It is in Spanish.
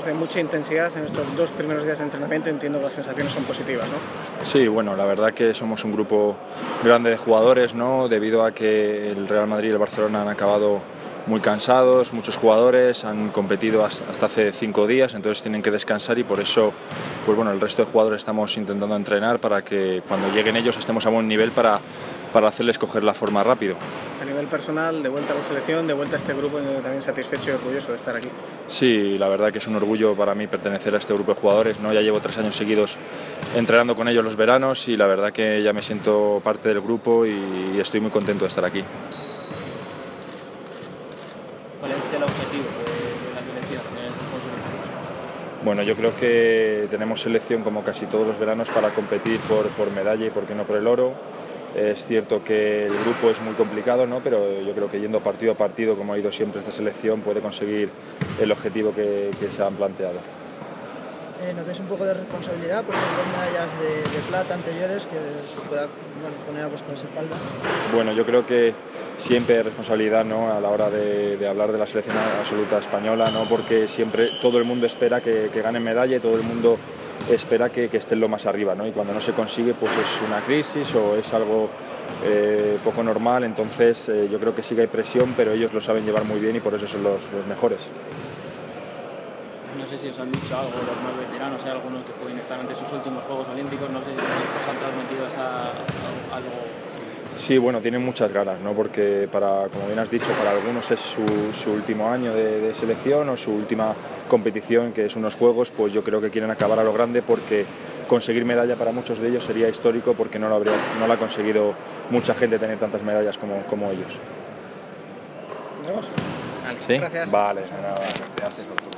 de mucha intensidad en estos 2 primeros días de entrenamiento. Entiendo que las sensaciones son positivas, ¿no? Sí, bueno, la verdad que somos un grupo grande de jugadores, ¿no? Debido a que el Real Madrid y el Barcelona han acabado muy cansados, muchos jugadores han competido hasta hace 5 días, entonces tienen que descansar y por eso, pues bueno, el resto de jugadores estamos intentando entrenar para que cuando lleguen ellos estemos a buen nivel para hacerles coger la forma rápido. A nivel personal, de vuelta a la selección, de vuelta a este grupo, también satisfecho y orgulloso de estar aquí. Sí, la verdad que es un orgullo para mí pertenecer a este grupo de jugadores, ¿no? Ya llevo 3 años seguidos entrenando con ellos los veranos y la verdad que ya me siento parte del grupo y estoy muy contento de estar aquí. ¿Cuál es el objetivo de la selección en estos próximos años? Bueno, yo creo que tenemos selección como casi todos los veranos para competir por medalla y por qué no por el oro. Es cierto que el grupo es muy complicado, ¿no? Pero yo creo que yendo partido a partido, como ha ido siempre esta selección, puede conseguir el objetivo que se han planteado. ¿Notáis un poco de responsabilidad por las 2 medallas de plata anteriores que se pueda poner a vuestras espaldas? Bueno, yo creo que siempre hay responsabilidad, ¿no? A la hora de hablar de la selección absoluta española, ¿no? Porque siempre todo el mundo espera que gane medalla y todo el mundo espera que estén lo más arriba, ¿no? Y cuando no se consigue, pues es una crisis o es algo poco normal. Entonces yo creo que sí que hay presión, pero ellos lo saben llevar muy bien y por eso son los mejores. No sé si os han dicho algo los más veteranos, hay algunos que pueden estar ante sus últimos Juegos Olímpicos, no sé si os han transmitido algo. Sí, bueno, tienen muchas ganas, ¿no? Porque como bien has dicho, para algunos es su último año de selección o su última competición, que es unos Juegos, pues yo creo que quieren acabar a lo grande porque conseguir medalla para muchos de ellos sería histórico porque no lo ha conseguido mucha gente tener tantas medallas como ellos. ¿Nos vemos? Vale, ¿Sí? gracias. Vale, nada, gracias.